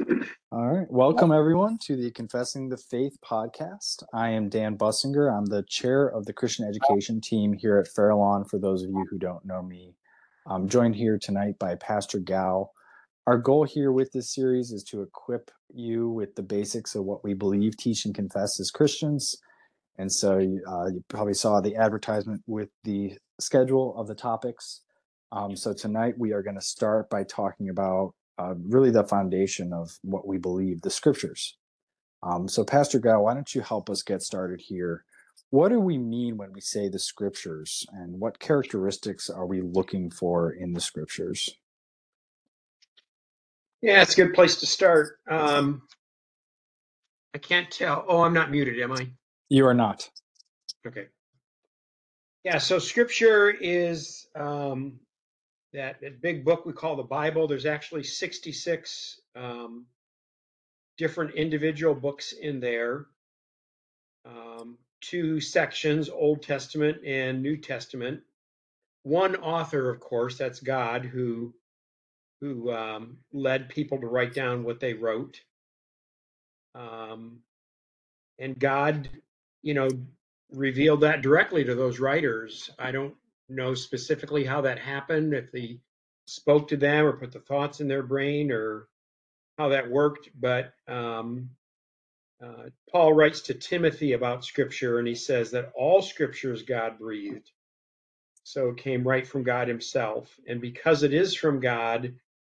All right. Welcome, everyone, to the Confessing the Faith podcast. I am Dan Bussinger. I'm the chair of the Christian education team here at Fairlawn, for those of you who don't know me. I'm joined here tonight by Pastor Gao. Our goal here with this series is to equip you with the basics of what we believe, teach, and confess as Christians. And so you probably saw the advertisement with the schedule of the topics. So tonight we are going to start by talking about really the foundation of what we believe, the scriptures. So Pastor Gao, why don't you help us get started here? What do we mean when we say the scriptures, and what characteristics are we looking for in the scriptures? Yeah, it's a good place to start. I can't tell. Oh, I'm not muted, am I? You are not. Okay. Yeah, so scripture is that big book we call the Bible. There's actually 66 different individual books in there. Two sections, Old Testament and New Testament. One author, of course, that's God, who led people to write down what they wrote. And God, revealed that directly to those writers. I don't know specifically how that happened, if he spoke to them or put the thoughts in their brain or how that worked, but Paul writes to Timothy about Scripture, and he says that all Scripture is God breathed. So it came right from God himself. And because it is from God,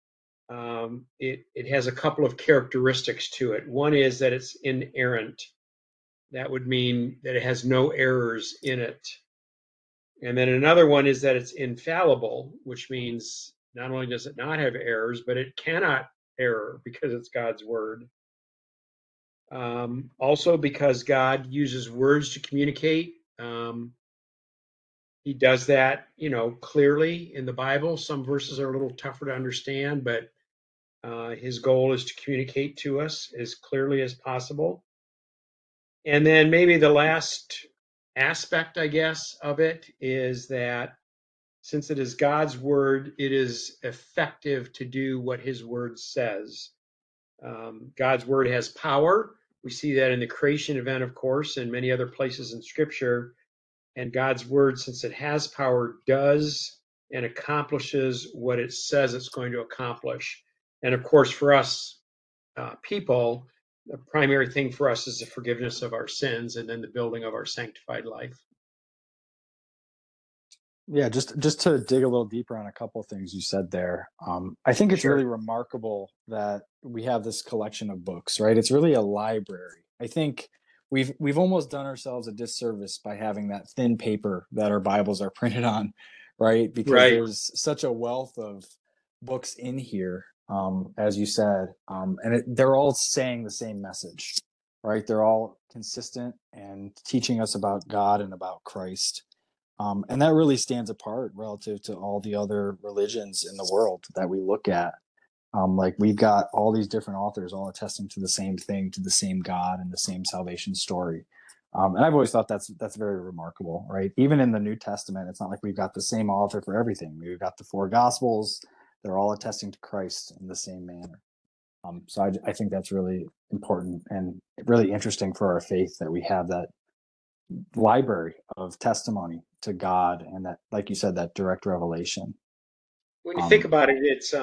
it has a couple of characteristics to it. One is that it's inerrant. That would mean that it has no errors in it. And then another one is that it's infallible, which means not only does it not have errors, but it cannot error because it's God's word. Also, because God uses words to communicate, he does that, clearly in the Bible. Some verses are a little tougher to understand, but his goal is to communicate to us as clearly as possible. And then maybe the last aspect, I guess, of it is that since it is God's word, it is effective to do what his word says. God's word has power. We see that in the creation event, of course, and many other places in scripture. And God's word, since it has power, does and accomplishes what it says it's going to accomplish. And of course, for us people, the primary thing for us is the forgiveness of our sins and then the building of our sanctified life. Yeah, just to dig a little deeper on a couple of things you said there. I think it's Sure. really remarkable that we have this collection of books, right? It's really a library. I think we've almost done ourselves a disservice by having that thin paper that our Bibles are printed on, right? Because Right. there's such a wealth of books in here, as you said, and they're all saying the same message, right? They're all consistent and teaching us about God and about Christ. And that really stands apart relative to all the other religions in the world that we look at. Like we've got all these different authors all attesting to the same thing, to the same God and the same salvation story. And I've always thought that's very remarkable, right? Even in the New Testament, it's not like we've got the same author for everything. We've got the four Gospels; they're all attesting to Christ in the same manner. So I think that's really important and really interesting for our faith that we have that library of testimony to God and that, like you said, that direct revelation. When you think Um, about it, it's,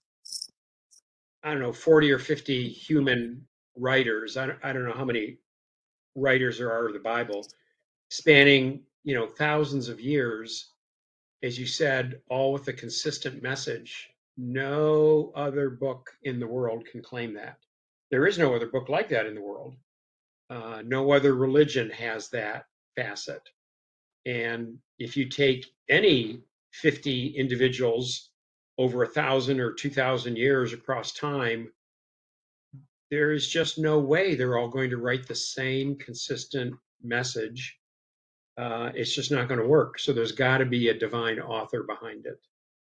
I don't know, 40 or 50 human writers. I don't know how many writers there are of the Bible, spanning, thousands of years, as you said, all with a consistent message. No other book in the world can claim that. There is no other book like that in the world. No other religion has that facet. And if you take any 50 individuals over 1,000 or 2,000 years across time, there is just no way they're all going to write the same consistent message. It's just not going to work. So there's got to be a divine author behind it.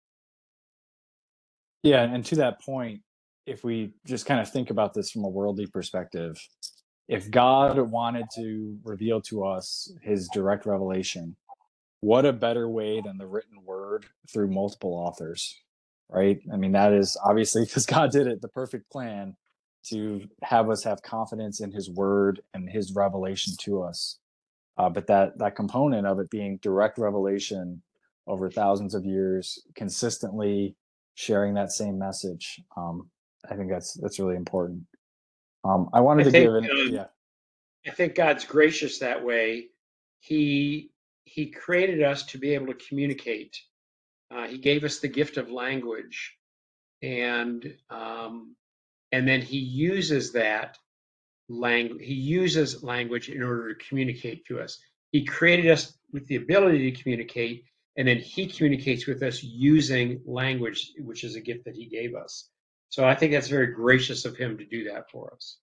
yeah, and to that point, if we just kind of think about this from a worldly perspective, if God wanted to reveal to us his direct revelation, what a better way than the written word through multiple authors, right? I mean, that is obviously because God did it, the perfect plan. to have us have confidence in his word and his revelation to us. But that component of it being direct revelation over thousands of years, consistently sharing that same message, I think that's really important. I wanted I to think give it, yeah, I think God's gracious that way. He He created us to be able to communicate. He gave us the gift of language, and then He uses that language. He uses language in order to communicate to us. He created us with the ability to communicate, and then He communicates with us using language, which is a gift that He gave us. So I think that's very gracious of Him to do that for us.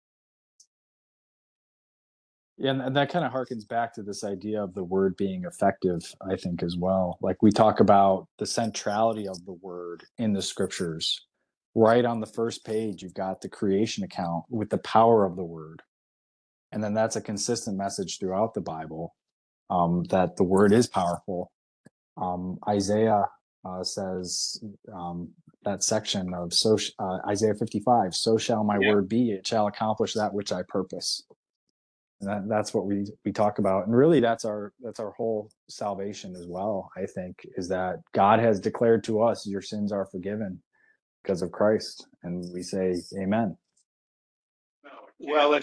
yeah, and that kind of harkens back to this idea of the word being effective, I think, as well. Like we talk about the centrality of the word in the scriptures. Right on the first page, you've got the creation account with the power of the word. And then that's a consistent message throughout the Bible, that the word is powerful. Isaiah says, that section of Isaiah 55, so shall my Yeah. word be, it shall accomplish that which I purpose. And that's what we talk about, and really that's our whole salvation as well. I think is that God has declared to us, your sins are forgiven because of Christ, and we say amen. Well,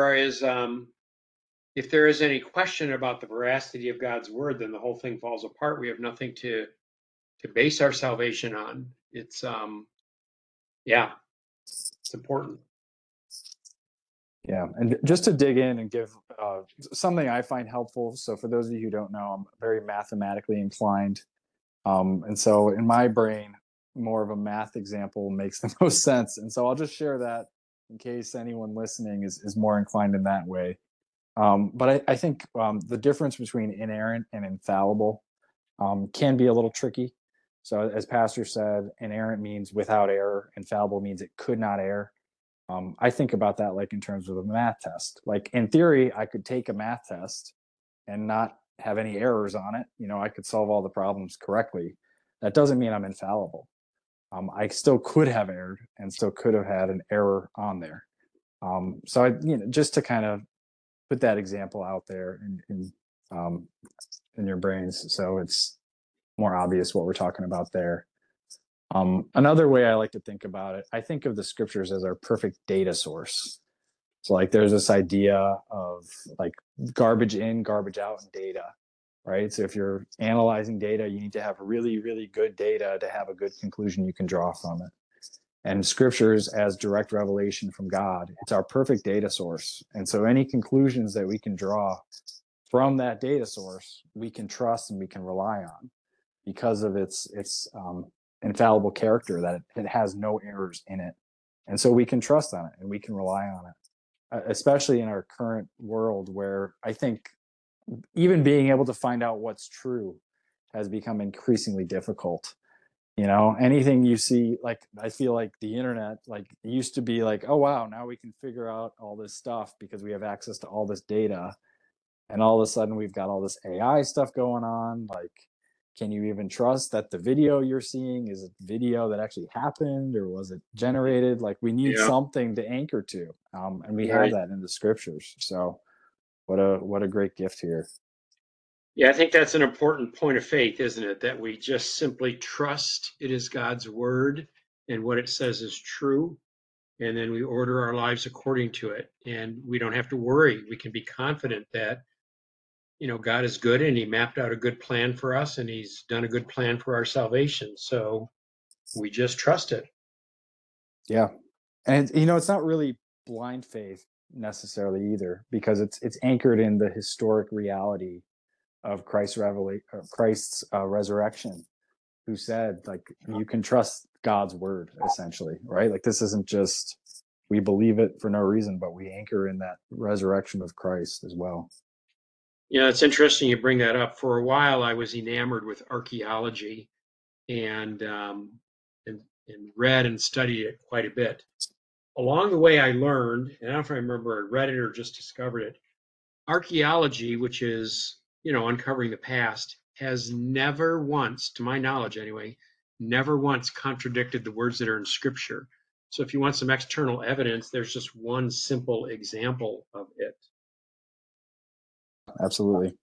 if there is any question about the veracity of God's word, then the whole thing falls apart. We have nothing to base our salvation on. It's yeah, it's important. Yeah, and just to dig in and give something I find helpful. So for those of you who don't know, I'm very mathematically inclined, and so in my brain, more of a math example makes the most sense. And so I'll just share that in case anyone listening is more inclined in that way. But I think the difference between inerrant and infallible can be a little tricky. So, as Pastor said, inerrant means without error, infallible means it could not err. I think about that like in terms of a math test. Like in theory, I could take a math test and not have any errors on it. I could solve all the problems correctly. That doesn't mean I'm infallible. I still could have erred and still could have had an error on there. So just to kind of put that example out there um, in your brains, so it's more obvious what we're talking about there. Another way I like to think about it, I think of the scriptures as our perfect data source. So like there's this idea of like garbage in, garbage out data, right? So if you're analyzing data, you need to have really, really good data to have a good conclusion you can draw from it. And scriptures as direct revelation from God, it's our perfect data source. And so any conclusions that we can draw from that data source, we can trust and we can rely on because of its infallible character, that it has no errors in it. And so we can trust on it and we can rely on it, especially in our current world where I think even being able to find out what's true has become increasingly difficult. Anything you see, like I feel like the internet, like it used to be like, oh wow, now we can figure out all this stuff because we have access to all this data, and all of a sudden we've got all this AI stuff going on. Like, can you even trust that the video you're seeing is a video that actually happened, or was it generated? Like, we need Yeah, something to anchor to, and we have right. that in the scriptures. So what a great gift here. Yeah, I think that's an important point of faith, isn't it? That we just simply trust it is God's word and what it says is true, and then we order our lives according to it, and we don't have to worry. We can be confident that God is good, and He mapped out a good plan for us, and He's done a good plan for our salvation. So we just trust it. Yeah, and it's not really blind faith necessarily either, because it's anchored in the historic reality of Christ's resurrection, who said, like, you can trust God's word, essentially, right? Like, this isn't just we believe it for no reason, but we anchor in that resurrection of Christ as well. It's interesting you bring that up. For a while, I was enamored with archaeology and and read and studied it quite a bit. Along the way, I learned, and I don't know if I remember I read it or just discovered it. Archaeology, which is uncovering the past, has never once, to my knowledge anyway, never once contradicted the words that are in Scripture. So if you want some external evidence, there's just one simple example of it. Absolutely.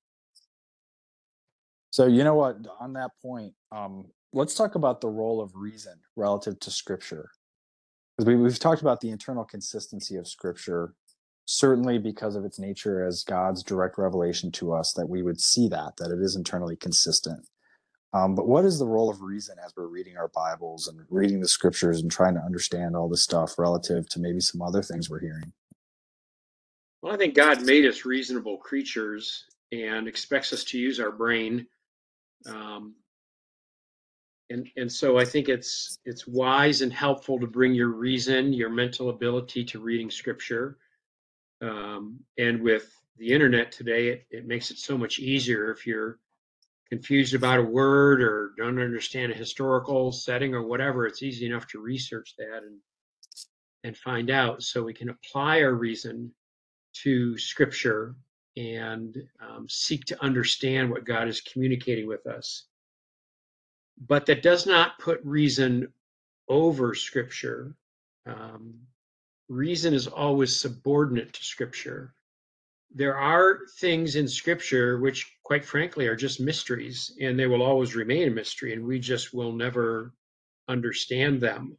So you know what? On that point, let's talk about the role of reason relative to Scripture, because we've talked about the internal consistency of Scripture, certainly because of its nature as God's direct revelation to us, that we would see that it is internally consistent. But what is the role of reason as we're reading our Bibles and reading the Scriptures and trying to understand all this stuff relative to maybe some other things we're hearing? Well, I think God made us reasonable creatures and expects us to use our brain. Um, and so I think it's wise and helpful to bring your reason, your mental ability to reading scripture. And with the internet today, it makes it so much easier. If you're confused about a word or don't understand a historical setting or whatever, it's easy enough to research that and find out. So we can apply our reason to scripture and seek to understand what God is communicating with us. But that does not put reason over scripture. Um, Reason is always subordinate to scripture. There are things in scripture which, quite frankly, are just mysteries, and they will always remain a mystery, and we just will never understand them.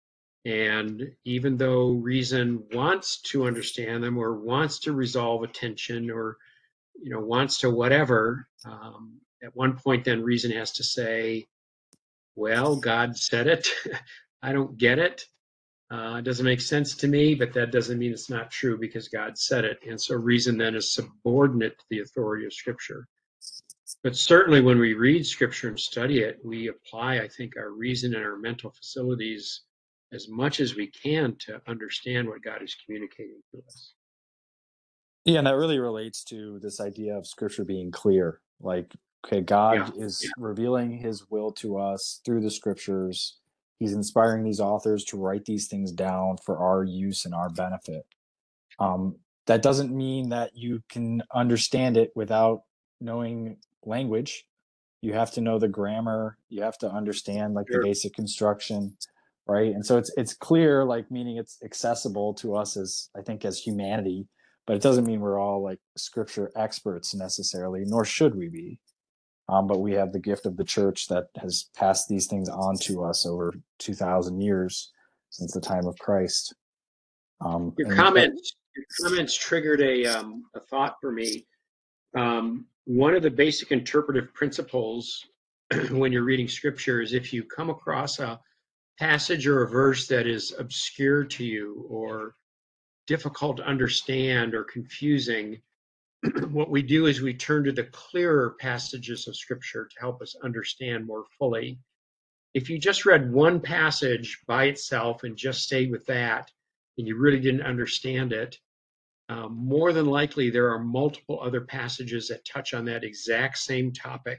And even though reason wants to understand them or wants to resolve a tension or wants to whatever, at one point then reason has to say, well, God said it. I don't get it. It doesn't make sense to me, but that doesn't mean it's not true because God said it. And so reason then is subordinate to the authority of Scripture. But certainly when we read Scripture and study it, we apply, I think, our reason and our mental facilities as much as we can to understand what God is communicating to us. Yeah, and that really relates to this idea of Scripture being clear. Like, okay, Yeah, God yeah, is revealing His will to us through the Scriptures. He's inspiring these authors to write these things down for our use and our benefit. Um, that doesn't mean that you can understand it without knowing language. You have to know the grammar. You have to understand like the sure. basic construction, right? And so it's clear, like meaning it's accessible to us as I think as humanity, but it doesn't mean we're all like scripture experts necessarily, nor should we be. But we have the gift of the church that has passed these things on to us over 2,000 years since the time of Christ. Your And comments, your comments triggered a thought for me. One of the basic interpretive principles when you're reading scripture is if you come across a passage or a verse that is obscure to you or difficult to understand or confusing, what we do is we turn to the clearer passages of scripture to help us understand more fully. If you just read one passage by itself and just stayed with that, and you really didn't understand it, more than likely there are multiple other passages that touch on that exact same topic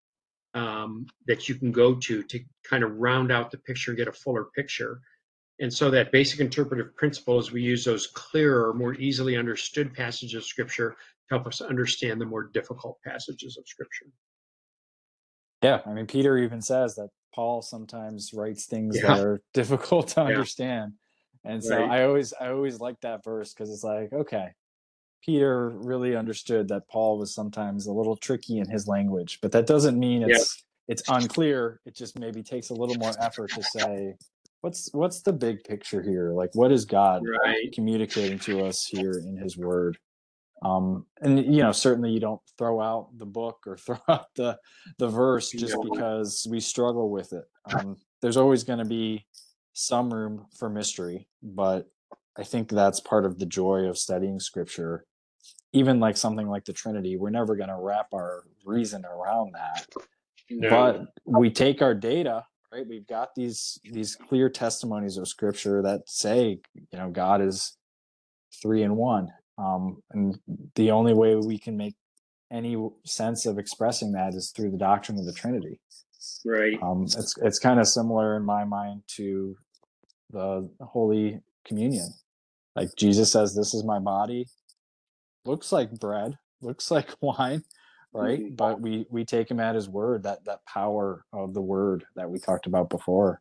that you can go to kind of round out the picture and get a fuller picture. And so that basic interpretive principle is we use those clearer, more easily understood passages of scripture to help us understand the more difficult passages of scripture. yeah, I mean, Peter even says that Paul sometimes writes things that Yeah, are difficult to yeah, understand. And so right. I always like that verse because it's like, okay, Peter really understood that Paul was sometimes a little tricky in his language, but that doesn't mean Yeah, it's unclear. It just maybe takes a little more effort to say, what's the big picture here? Like, what is God right. communicating to us here in His Word? And certainly you don't throw out the book or throw out the verse just No, because we struggle with it. There's always going to be some room for mystery, but I think that's part of the joy of studying Scripture. Even like something like the Trinity, we're never going to wrap our reason around that, no, but we take our data, right? We've got these clear testimonies of Scripture that say God is three in one. And the only way we can make any sense of expressing that is through the doctrine of the Trinity. right. It's kind of similar in my mind to the Holy Communion. Like Jesus says, "This is my body." Looks like bread, looks like wine, right? Mhm. But we take him at his word. That power of the word that we talked about before.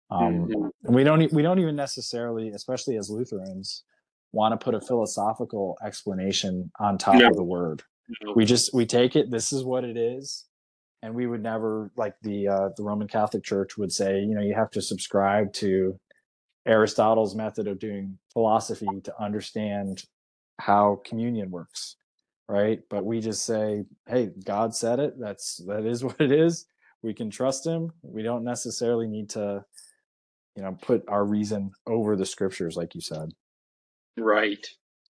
Mhm. And we don't even necessarily, especially as Lutherans, want to put a philosophical explanation on top No, of the word. no. We take it, this is what it is, and we would never, like the Roman Catholic Church would say, you have to subscribe to Aristotle's method of doing philosophy to understand how communion works, right? But we just say, hey, God said it, that is what it is. We can trust him. We don't necessarily need to, put our reason over the scriptures, like you said. Right.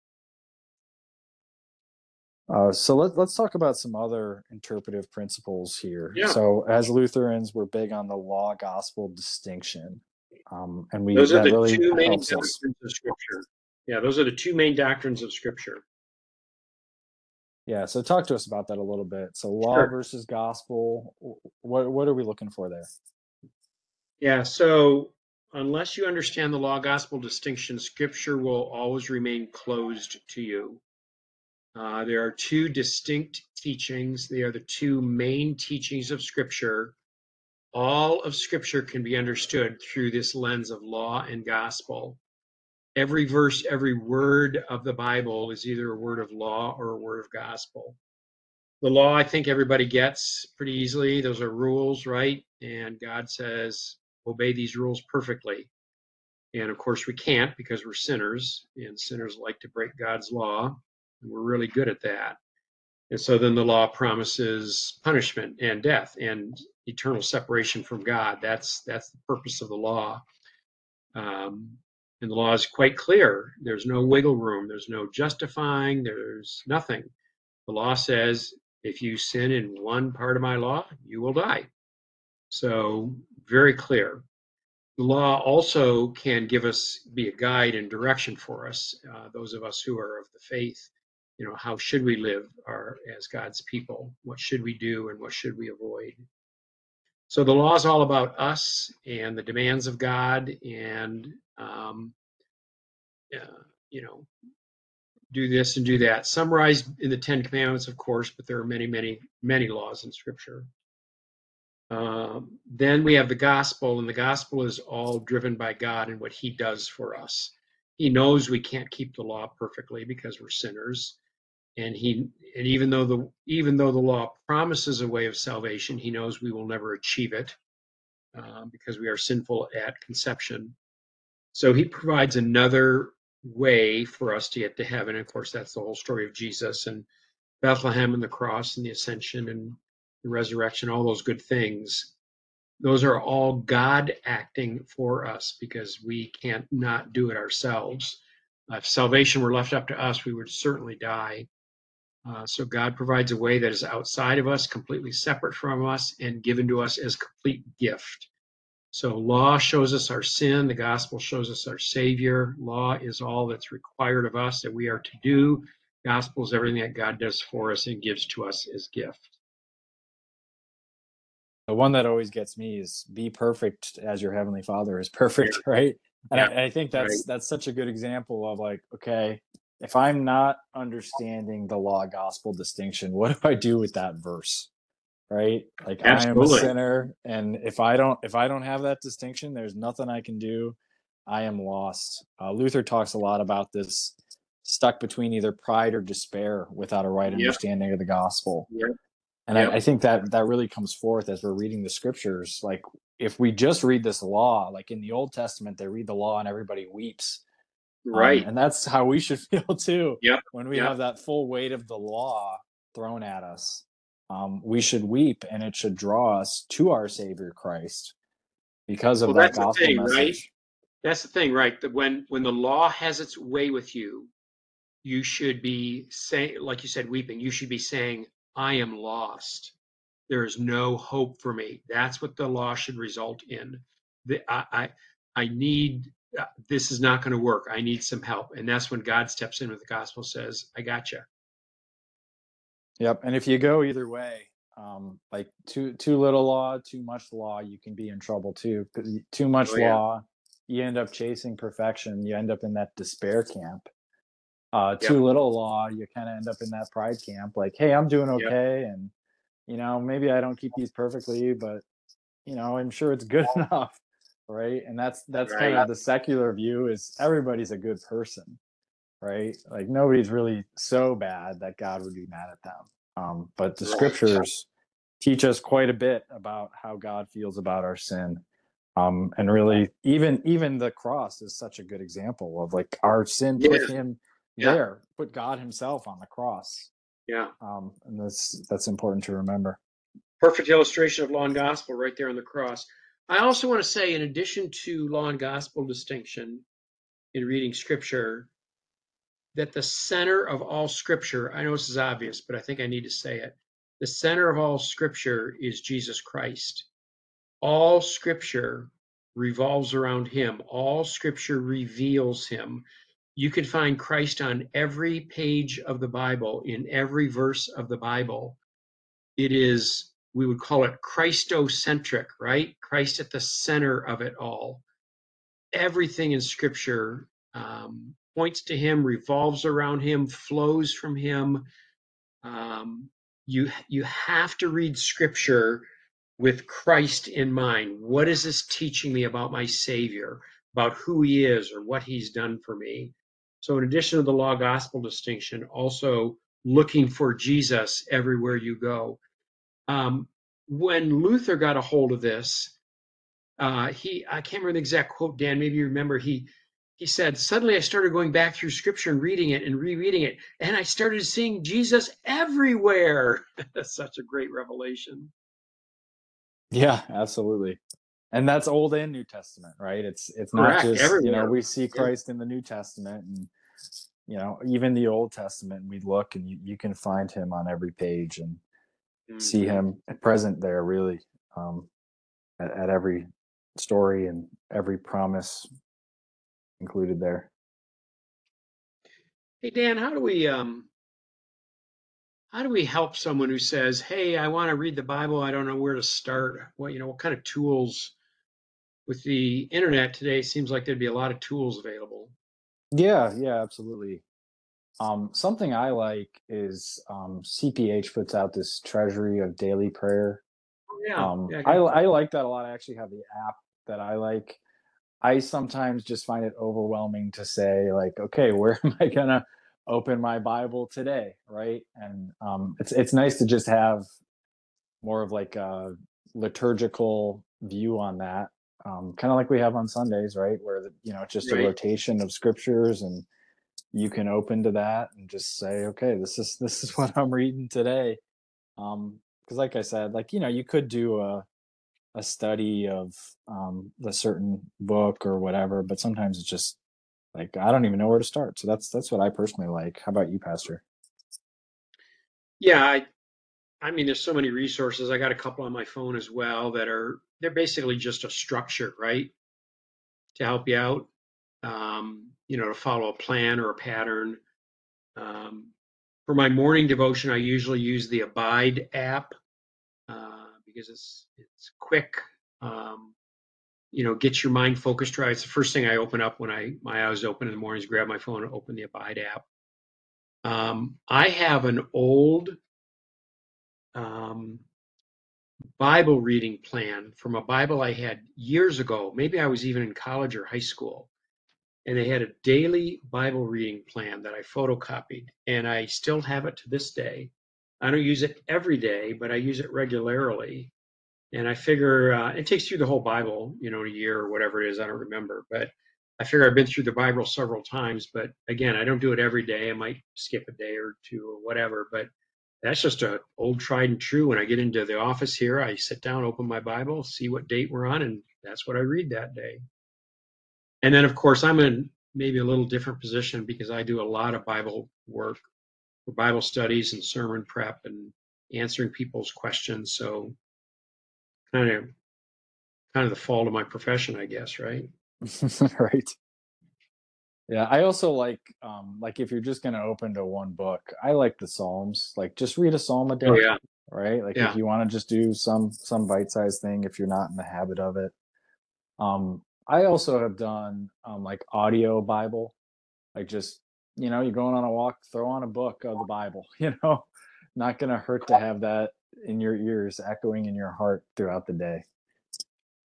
So let's talk about some other interpretive principles here. Yeah. So as Lutherans, we're big on the law gospel distinction, and we Those are that the really two main helps us. doctrines of Scripture. Yeah, those are the two main doctrines of Scripture. Yeah, so talk to us about that a little bit. So law Sure. versus gospel, what are we looking for there? Yeah, so unless you understand the law gospel distinction, Scripture will always remain closed to you. There are two distinct teachings. They are the two main teachings of Scripture. All of Scripture can be understood through this lens of law and gospel. Every verse, every word of the Bible is either a word of law or a word of gospel. The law, I think everybody gets pretty easily. Those are rules, right? And God says, obey these rules perfectly. And of course, we can't because we're sinners, and sinners like to break God's law. And we're really good at that. And so then the law promises punishment and death and eternal separation from God. That's the purpose of the law. Um, and the law is quite clear. There's no wiggle room. There's no justifying. There's nothing. The law says if you sin in one part of my law, you will die. So very clear. The law also can be a guide and direction for us, those of us who are of the faith. How should we live as God's people? What should we do and what should we avoid? So the law is all about us and the demands of God, and you know, do this and do that. Summarized in the Ten Commandments, of course, but there are many, many, many laws in Scripture. Then we have the gospel, and the gospel is all driven by God and what he does for us. He knows we can't keep the law perfectly because we're sinners. And even though the law promises a way of salvation, he knows we will never achieve it because we are sinful at conception. So he provides another way for us to get to heaven. Of course, that's the whole story of Jesus and Bethlehem and the cross and the ascension and the resurrection, all those good things. Those are all God acting for us because we can't not do it ourselves. If salvation were left up to us, we would certainly die. So God provides a way that is outside of us, completely separate from us, and given to us as complete gift. So law shows us our sin. The gospel shows us our Savior. Law is all that's required of us that we are to do. Gospel is everything that God does for us and gives to us as gift. The one that always gets me is be perfect as your heavenly Father is perfect, Yeah, right? And yeah, I think right. that's such a good example of like, okay, if I'm not understanding the law gospel distinction, what do I do with that verse? Right? Like I am a Absolutely. sinner, and if I don't have that distinction, there's nothing I can do. I am lost. Luther talks a lot about this, stuck between either pride or despair without a right Yep, understanding of the gospel. yep, And I yep. think that really comes forth as we're reading the scriptures. Like if we just read this law, like in the Old Testament, they read the law and everybody weeps. Right. And that's how we should feel too Yep, when we yep. have that full weight of the law thrown at us. We should weep, and it should draw us to our Savior Christ because of Well, that that's the gospel thing, right? message. That's the thing, right? That when the law has its way with you, you should be saying, like you said, weeping. You should be saying, "I am lost. There is no hope for me." That's what the law should result in. I need this is not going to work. I need some help, and that's when God steps in with the gospel, says, "I got you." Yep. And if you go either way, like too little law, too much law, you can be in trouble too. 'Cause too much Oh yeah, law, you end up chasing perfection. You end up in that despair camp. yep, Too little law, you kind of end up in that pride camp. Like, hey, I'm doing yep. okay, and maybe I don't keep these perfectly, but I'm sure it's good enough. right? And that's kind Right. of the secular view, is everybody's a good person, right? Like nobody's really so bad that God would be mad at them. But the Right. scriptures teach us quite a bit about how God feels about our sin. And really, even the cross is such a good example of like our sin Yeah. put him Yeah. there, put God himself on the cross. Yeah. And that's important to remember. Perfect illustration of law and gospel right there on the cross. I also want to say, in addition to law and gospel distinction in reading scripture, that the center of all scripture, I know this is obvious, but I think I need to say it. The center of all scripture is Jesus Christ. All scripture revolves around him. All scripture reveals him. You can find Christ on every page of the Bible, in every verse of the Bible. It is, we would call it Christocentric, right? Christ at the center of it all. Everything in scripture points to him, revolves around him, flows from him. Um, you have to read scripture with Christ in mind. What is this teaching me about my Savior, about who he is or what he's done for me? So, in addition to the law gospel distinction, also looking for Jesus everywhere you go. Um, when Luther got a hold of this, I can't remember the exact quote, Dan, maybe you remember, he said, suddenly I started going back through scripture and reading it and rereading it, and I started seeing Jesus everywhere. That's such a great revelation. Yeah, absolutely. And that's Old and New Testament, right? It's not Correct, just, everywhere. we see Yeah. Christ in the New Testament, and even the Old Testament, we look and you can find him on every page and see Mm-hmm. him present there, really, um, at every story and every promise included there. Hey Dan, how do we help someone who says, "Hey, I want to read the Bible, I don't know where to start." What kind of tools with the internet today? Seems like there'd be a lot of tools available. Yeah, yeah, absolutely. Something I like is CPH puts out this treasury of daily prayer. Oh, yeah, yeah, I got that. I like that a lot. I actually have the app that I like. I sometimes just find it overwhelming to say, like, okay, where am I gonna open my Bible today, right? And it's nice to just have more of like a liturgical view on that, kind of like we have on Sundays, right? Where it's just a Right. rotation of scriptures, and you can open to that and just say, okay, this is what I'm reading today. Because like I said, like you could do a study of the certain book or whatever, but sometimes it's just like I don't even know where to start. So that's what I personally like. How about you, Pastor? Yeah, I mean, there's so many resources. I got a couple on my phone as well they're basically just a structure, right, to help you out. To follow a plan or a pattern. Um, for my morning devotion, I usually use the Abide app because it's quick. Um, get your mind focused right. It's the first thing I open up when my eyes open in the mornings. Grab my phone and open the Abide app. I have an old um, Bible reading plan from a Bible I had years ago. Maybe I was even in college or high school, and they had a daily Bible reading plan that I photocopied, and I still have it to this day. I don't use it every day, but I use it regularly. And I figure it takes through the whole Bible, in a year or whatever it is. I don't remember, but I figure I've been through the Bible several times. But again, I don't do it every day. I might skip a day or two or whatever. But that's just a old tried and true. When I get into the office here, I sit down, open my Bible, see what date we're on, and that's what I read that day. And then, of course, I'm in maybe a little different position because I do a lot of Bible work for Bible studies and sermon prep and answering people's questions. So kind of kind of the fault of my profession, I guess, right? Right. Yeah, I also like if you're just gonna open to one book, I like the Psalms. Like just read a psalm a Oh day, yeah, right? Like if yeah. you want to just do some bite-sized thing if you're not in the habit of it. I also have done like audio Bible, like just you're going on a walk, throw on a book of the Bible, not gonna hurt to have that in your ears, echoing in your heart throughout the day.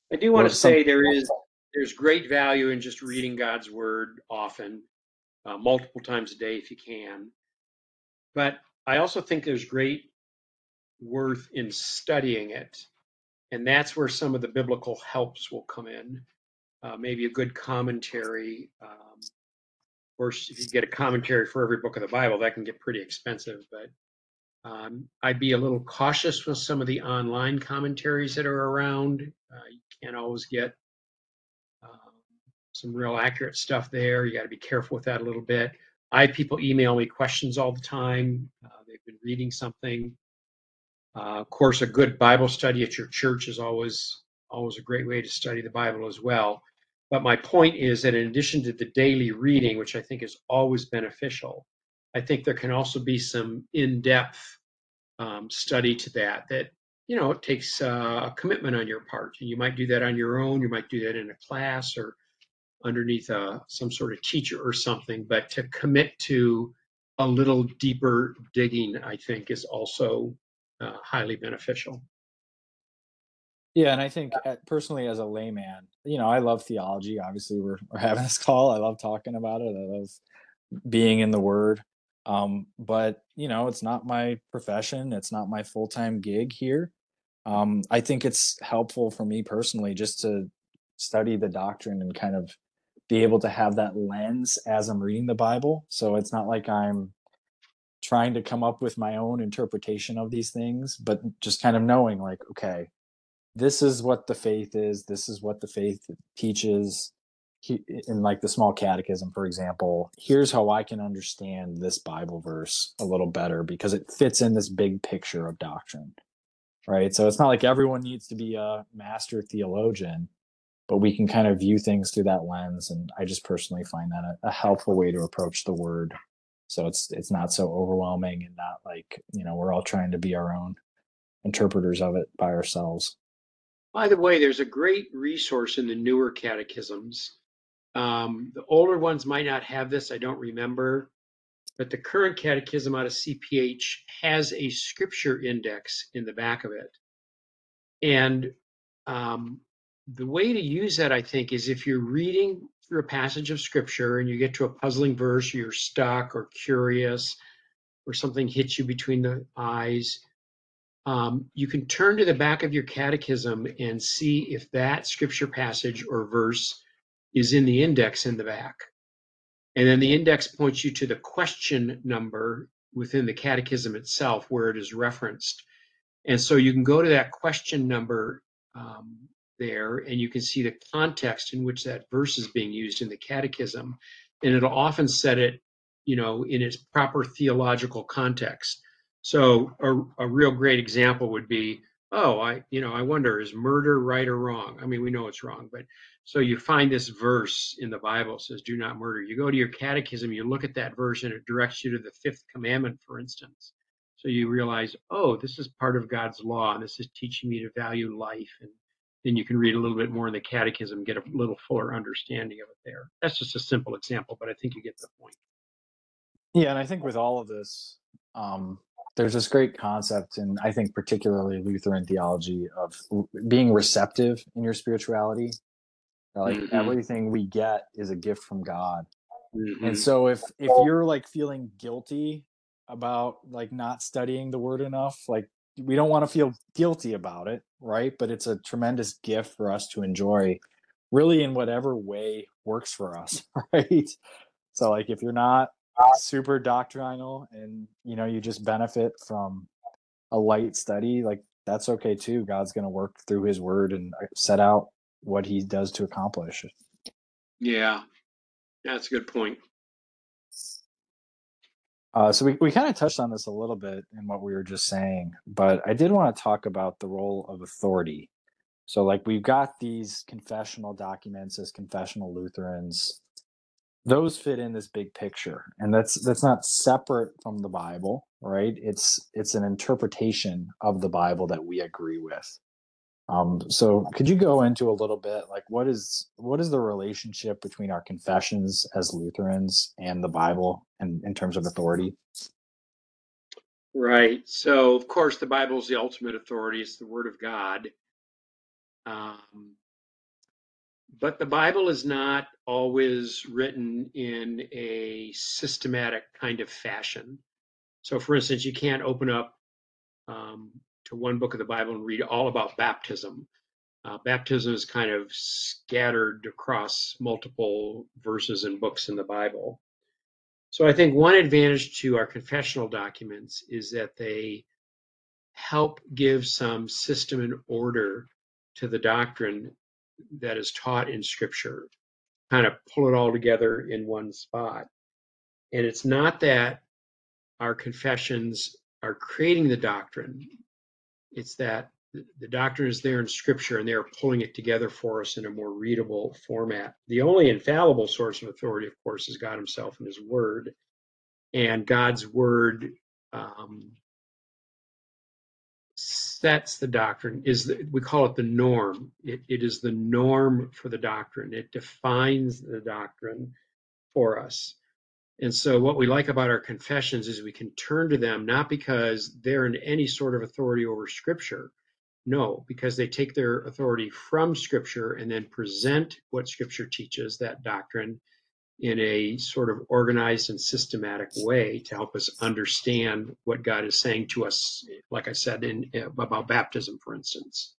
I do want Or to some say there's great value in just reading God's word often, multiple times a day if you can. But I also think there's great worth in studying it, and that's where some of the biblical helps will come in. Maybe a good commentary. Of course, if you get a commentary for every book of the Bible, that can get pretty expensive. But I'd be a little cautious with some of the online commentaries that are around. You can't always get um, some real accurate stuff there. You got to be careful with that a little bit. I have people email me questions all the time. They've been reading something. Of course, a good Bible study at your church is always a great way to study the Bible as well. But my point is that in addition to the daily reading, which I think is always beneficial, I think there can also be some in-depth study to that. It takes a commitment on your part, and you might do that on your own. You might do that in a class or underneath some sort of teacher or something. But to commit to a little deeper digging, I think, is also highly beneficial. Yeah, and I think personally as a layman, I love theology. Obviously, we're having this call. I love talking about it. I love being in the Word. But it's not my profession. It's not my full time gig here. I think it's helpful for me personally just to study the doctrine and kind of be able to have that lens as I'm reading the Bible. So it's not like I'm trying to come up with my own interpretation of these things, but just kind of knowing, like, okay, this is what the faith is, this is what the faith teaches. In like the small catechism, for example, here's how I can understand this Bible verse a little better because it fits in this big picture of doctrine, right? So it's not like everyone needs to be a master theologian, but we can kind of view things through that lens. And I just personally find that a helpful way to approach the Word. So it's not so overwhelming and not like, we're all trying to be our own interpreters of it by ourselves. By the way, there's a great resource in the newer catechisms. The older ones might not have this, I don't remember, but the current catechism out of CPH has a scripture index in the back of it. And um, the way to use that, I think, is if you're reading through a passage of scripture and you get to a puzzling verse, you're stuck or curious, or something hits you between the eyes, you can turn to the back of your catechism and see if that scripture passage or verse is in the index in the back. And then the index points you to the question number within the catechism itself where it is referenced. And so you can go to that question number um, there, and you can see the context in which that verse is being used in the catechism. And it'll often set it, in its proper theological context. So a real great example would be, oh, I wonder, is murder right or wrong? I mean, we know it's wrong, but so you find this verse in the Bible says, do not murder. You go to your catechism, you look at that verse, and it directs you to the fifth commandment, for instance. So you realize, oh, this is part of God's law, and this is teaching me to value life. And then you can read a little bit more in the catechism, get a little fuller understanding of it there. That's just a simple example, but I think you get the point. Yeah, and I think with all of this, there's this great concept, and I think particularly Lutheran theology of being receptive in your spirituality. Like Mm-hmm. everything we get is a gift from God. And Mm-hmm. so if you're like feeling guilty about like not studying the Word enough, like we don't want to feel guilty about it, right? But it's a tremendous gift for us to enjoy really in whatever way works for us, right? So like if you're not super doctrinal and you just benefit from a light study, like that's okay too. God's going to work through his Word and set out what he does to accomplish. Yeah, that's a good point. So we kind of touched on this a little bit in what we were just saying, but I did want to talk about the role of authority. So like we've got these confessional documents as confessional Lutherans. Those fit in this big picture, and that's not separate from the Bible, right? It's an interpretation of the Bible that we agree with. So could you go into a little bit like what is the relationship between our confessions as Lutherans and the Bible in terms of authority? Right. So, of course, the Bible is the ultimate authority. It's the Word of God. Um, But the Bible is not always written in a systematic kind of fashion. So, for instance, you can't open up um, to one book of the Bible and read all about baptism. Baptism is kind of scattered across multiple verses and books in the Bible. So I think one advantage to our confessional documents is that they help give some system and order to the doctrine that is taught in Scripture, kind of pull it all together in one spot. And it's not that our confessions are creating the doctrine, it's that the doctrine is there in Scripture and they're pulling it together for us in a more readable format. The only infallible source of authority, of course, is God Himself and His Word. And God's Word sets the doctrine, we call it the norm. It is the norm for the doctrine. It defines the doctrine for us. And so what we like about our confessions is we can turn to them not because they're in any sort of authority over Scripture. No, because they take their authority from Scripture and then present what Scripture teaches, that doctrine, in a sort of organized and systematic way to help us understand what God is saying to us, like I said, about baptism, for instance.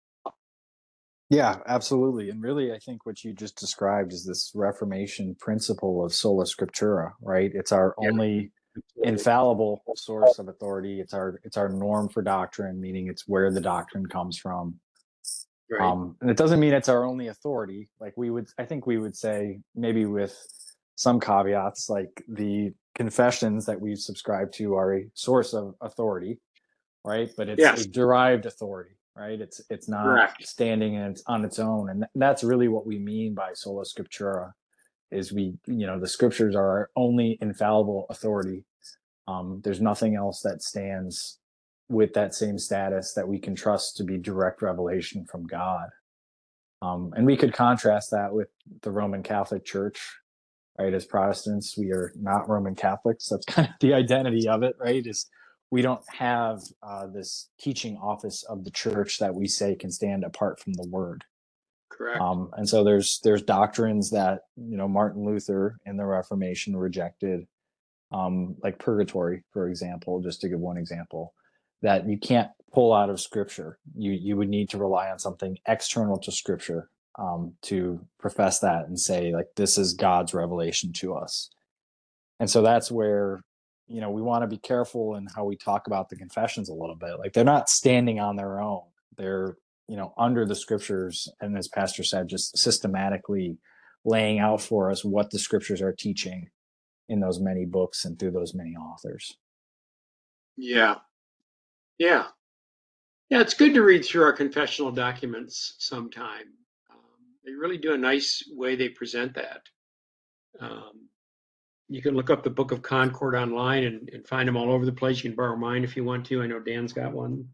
Yeah, absolutely. And really, I think what you just described is this Reformation principle of sola scriptura, right? It's our Yeah, only absolutely. infallible source of authority. It's our norm for doctrine, meaning it's where the doctrine comes from. Right. And it doesn't mean it's our only authority. Like I think we would say, maybe with some caveats, like the confessions that we subscribe to are a source of authority, right? But it's a Yes, derived authority, right? It's not correct. standing on its own, and that's really what we mean by sola scriptura. Is the scriptures are our only infallible authority. There's nothing else that stands with that same status that we can trust to be direct revelation from God. And we could contrast that with the Roman Catholic Church, right? As Protestants, we are not Roman Catholics. That's kind of the identity of it, right? Is we don't have this teaching office of the church that we say can stand apart from the word. Correct. And so there's doctrines that Martin Luther in the Reformation rejected, like purgatory, for example, just to give one example, that you can't pull out of Scripture. You would need to rely on something external to Scripture to profess that and say, like, this is God's revelation to us. And so that's where we want to be careful in how we talk about the confessions a little bit. Like, they're not standing on their own. They're under the Scriptures, and as Pastor said, just systematically laying out for us what the Scriptures are teaching in those many books and through those many authors. Yeah. Yeah. Yeah. It's good to read through our confessional documents sometime. They really do a nice way they present that. Um, you can look up the Book of Concord online and find them all over the place. You can borrow mine if you want to. I know Dan's got one.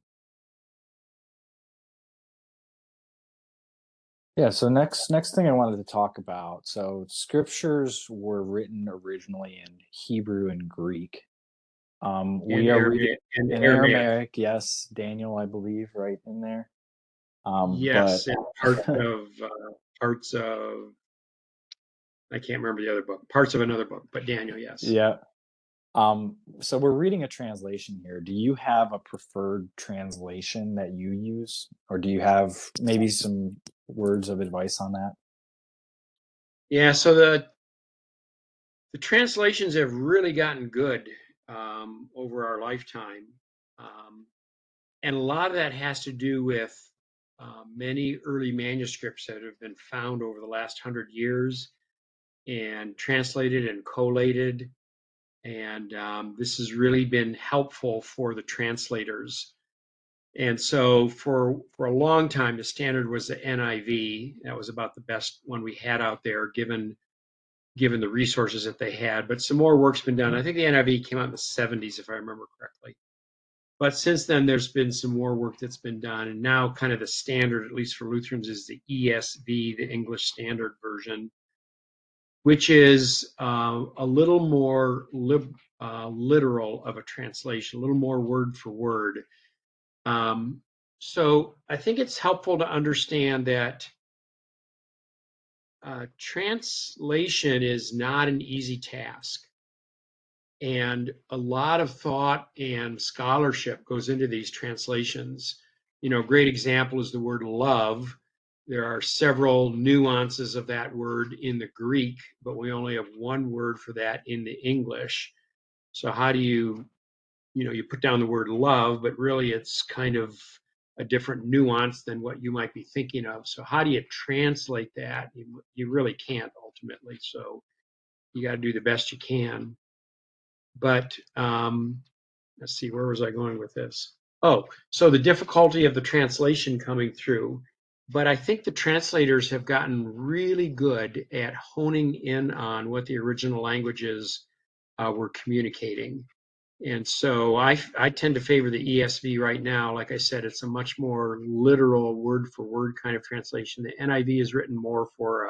Yeah, so next thing I wanted to talk about. So scriptures were written originally in Hebrew and Greek. And We are reading in Aramaic. Aramaic, yes, Daniel, I believe, right in there. But Yes, and parts of I can't remember the other book, parts of another book, but Daniel, yes. yeah. So we're reading a translation here. Do you have a preferred translation that you use, or do you have maybe some words of advice on that? Yeah, so the translations have really gotten good over our lifetime, um, and a lot of that has to do with many early manuscripts that have been found over the last 100 years and translated and collated. And this has really been helpful for the translators. And so for a long time, the standard was the NIV. That was about the best one we had out there, given the resources that they had. But some more work's been done. I think the NIV came out in the 70s, if I remember correctly. But since then, there's been some more work that's been done. And now kind of the standard, at least for Lutherans, is the ESV, the English Standard Version, which is a little more literal of a translation, a little more word for word. So I think it's helpful to understand that translation is not an easy task. And a lot of thought and scholarship goes into these translations. A great example is the word love. There are several nuances of that word in the Greek, but we only have one word for that in the English. So how do you put down the word love, but really it's kind of a different nuance than what you might be thinking of. So how do you translate that? You really can't ultimately. So you got to do the best you can. But let's see, where was I going with this? Oh, so the difficulty of the translation coming through. But I think the translators have gotten really good at honing in on what the original languages were communicating. And so I tend to favor the ESV right now. Like I said, it's a much more literal word for word kind of translation. The NIV is written more for,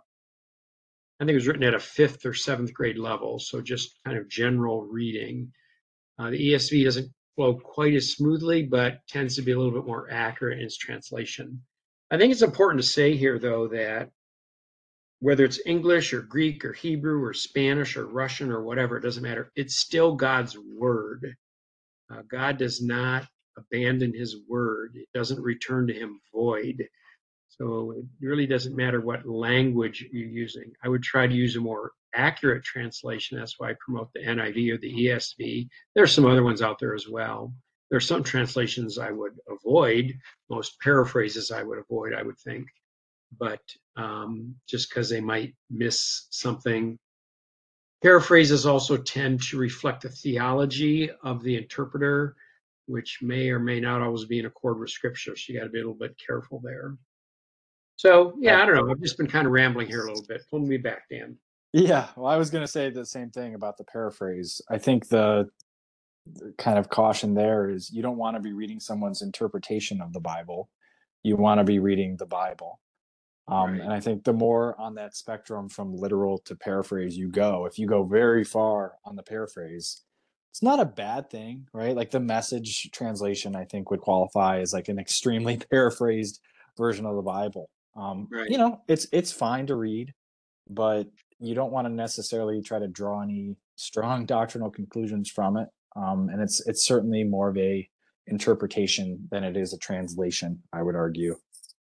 I think it was written at a 5th or 7th grade level. So just kind of general reading. The ESV doesn't flow quite as smoothly, but tends to be a little bit more accurate in its translation. I think it's important to say here, though, that whether it's English or Greek or Hebrew or Spanish or Russian or whatever, it doesn't matter. It's still God's word. God does not abandon his word. It doesn't return to him void. So it really doesn't matter what language you're using. I would try to use a more accurate translation. That's why I promote the NIV or the ESV. There are some other ones out there as well. There are some translations I would avoid. Most paraphrases I would avoid, I would think. But just because they might miss something. Paraphrases also tend to reflect the theology of the interpreter, which may or may not always be in accord with scripture. So you got to be a little bit careful there. So yeah, I don't know. I've just been kind of rambling here a little bit. Pull me back, Dan. Yeah, well, I was going to say the same thing about the paraphrase. I think the kind of caution there is you don't want to be reading someone's interpretation of the Bible. You want to be reading the Bible. Right. And I think the more on that spectrum from literal to paraphrase you go, if you go very far on the paraphrase, it's not a bad thing, right? Like the Message translation, I think would qualify as like an extremely paraphrased version of the Bible. Right. It's fine to read, but you don't want to necessarily try to draw any strong doctrinal conclusions from it. And it's certainly more of a interpretation than it is a translation, I would argue.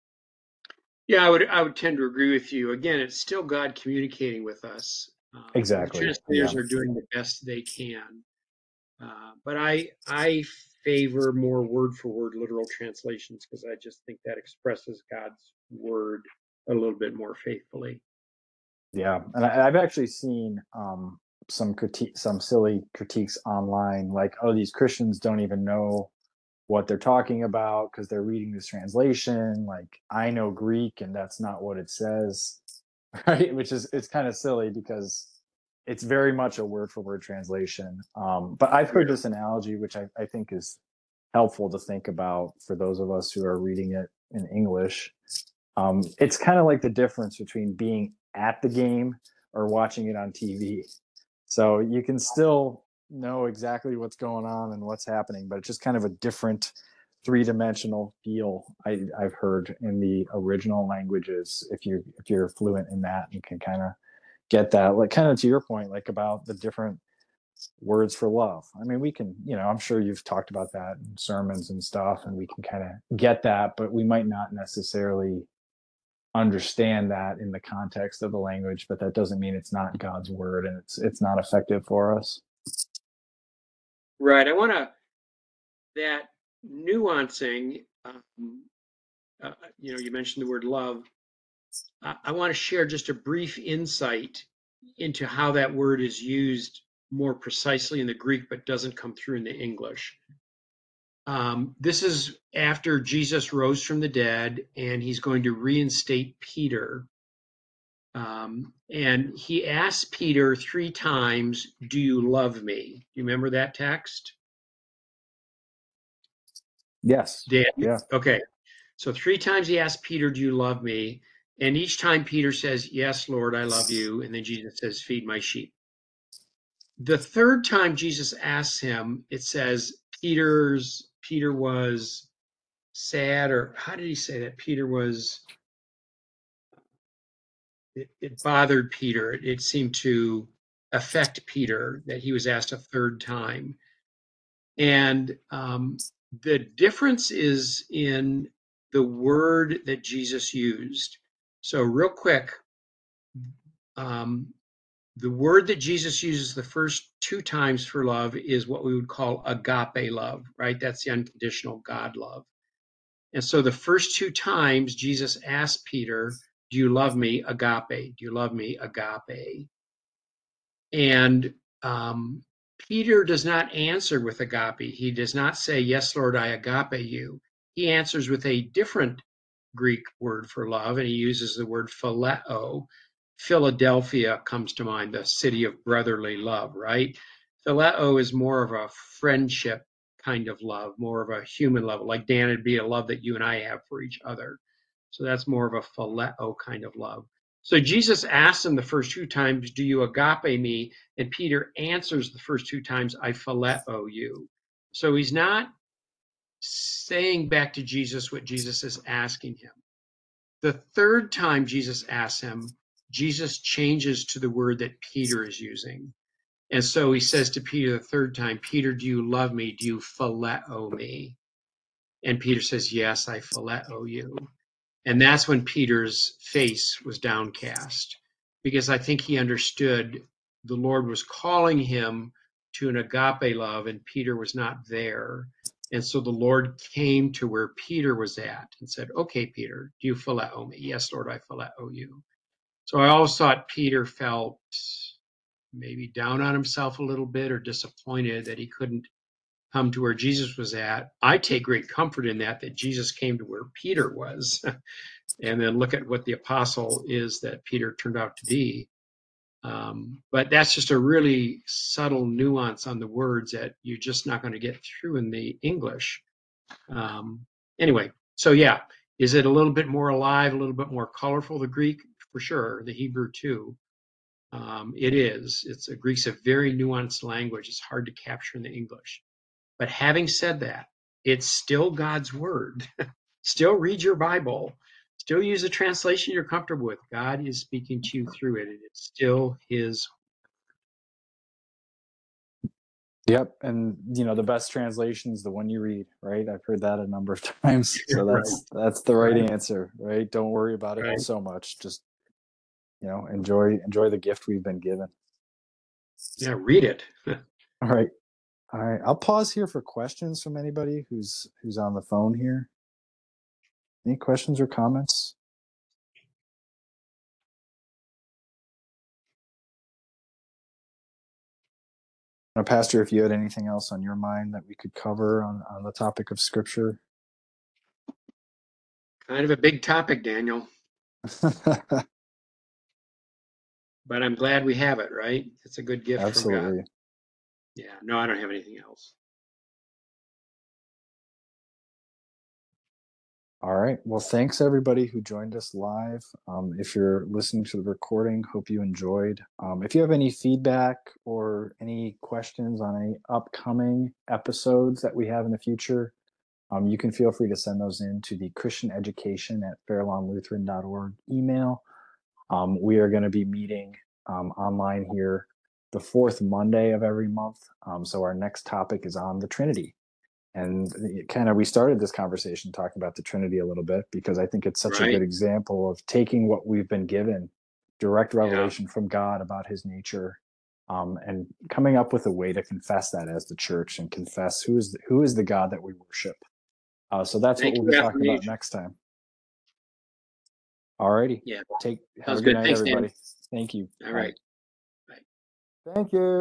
Yeah, I would tend to agree with you. Again, it's still God communicating with us. The Exactly. translators Yeah. are doing the best they can. But I favor more word for word literal translations because I just think that expresses God's word a little bit more faithfully. Yeah, and I've actually seen some silly critiques online, like, "Oh, these Christians don't even know what they're talking about because they're reading this translation. Like, I know Greek, and that's not what it says," right? Which is it's kind of silly because it's very much a word for word translation. But I've heard Yeah. this analogy, which I think is helpful to think about for those of us who are reading it in English. It's kind of like the difference between being at the game or watching it on TV. So you can still know exactly what's going on and what's happening, but it's just kind of a different three-dimensional feel I've heard in the original languages. If you're fluent in that, you can kind of get that, like kind of to your point, like about the different words for love. I mean, we can, I'm sure you've talked about that in sermons and stuff, and we can kind of get that, but we might not necessarily understand that in the context of the language, but that doesn't mean it's not God's word and it's not effective for us. Right. I want to that nuancing. You mentioned the word love. I want to share just a brief insight into how that word is used more precisely in the Greek, but doesn't come through in the English. This is after Jesus rose from the dead, and he's going to reinstate Peter. And he asks Peter 3 times, "Do you love me?" Do you remember that text? Yes. Dan? Yeah. Okay. So 3 times he asks Peter, "Do you love me?" And each time Peter says, "Yes, Lord, I love you." And then Jesus says, "Feed my sheep." The third time Jesus asks him, it says Peter was sad, or how did he say that? Peter was it bothered Peter. It seemed to affect Peter that he was asked a third time. And the difference is in the word that Jesus used. So, real quick, the word that Jesus uses the first two times for love is what we would call agape love, right? That's the unconditional God love. And so the first two times Jesus asked Peter, do you love me, agape? Do you love me, agape? And Peter does not answer with agape. He does not say, yes, Lord, I agape you. He answers with a different Greek word for love, and he uses the word phileo. Philadelphia comes to mind, the city of brotherly love, right? Phileo is more of a friendship kind of love, more of a human level, like Dan, it'd be a love that you and I have for each other. So that's more of a phileo kind of love. So Jesus asks him the first two times, do you agape me? And Peter answers the first two times, I phileo you. So he's not saying back to Jesus what Jesus is asking him. The third time Jesus asks him, Jesus changes to the word that Peter is using. And so he says to Peter the third time, Peter, do you love me? Do you phileo me? And Peter says, yes, I phileo you. And that's when Peter's face was downcast, because I think he understood the Lord was calling him to an agape love, and Peter was not there. And so the Lord came to where Peter was at and said, okay, Peter, do you phileo me? Yes, Lord, I phileo you. So I always thought Peter felt maybe down on himself a little bit or disappointed that he couldn't come to where Jesus was at. I take great comfort in that Jesus came to where Peter was. And then look at what the apostle is that Peter turned out to be. But that's just a really subtle nuance on the words that you're just not going to get through in the English. Anyway, so yeah, is it a little bit more alive, a little bit more colorful? The Greek, for sure, the Hebrew too. It is. Greek's a very nuanced language. It's hard to capture in the English. But having said that, it's still God's word. Still read your Bible. Still use a translation you're comfortable with. God is speaking to you through it, and it's still His. Yep, and the best translation is the one you read, right? I've heard that a number of times. So Right. that's the right Right. answer, right? Don't worry about it Right. so much. Just enjoy the gift we've been given. Yeah, read it. All right. I'll pause here for questions from anybody who's on the phone here. Any questions or comments? Now, Pastor, if you had anything else on your mind that we could cover on the topic of Scripture. Kind of a big topic, Daniel, but I'm glad we have it, right? It's a good gift from God. Absolutely. Yeah, no, I don't have anything else. All right. Well, thanks everybody who joined us live. If you're listening to the recording, hope you enjoyed. If you have any feedback or any questions on any upcoming episodes that we have in the future, you can feel free to send those in to the christianeducation@fairlawnlutheran.org email. We are going to be meeting online here the fourth Monday of every month. So our next topic is on the Trinity. And we started this conversation talking about the Trinity a little bit because I think it's such a good example of taking what we've been given, direct revelation from God about his nature, and coming up with a way to confess that as the church and confess who is the God that we worship. So that's what we'll be talking about next time. All righty. Yeah. Have a good night, everybody. Thank you. All right. Bye. Thank you.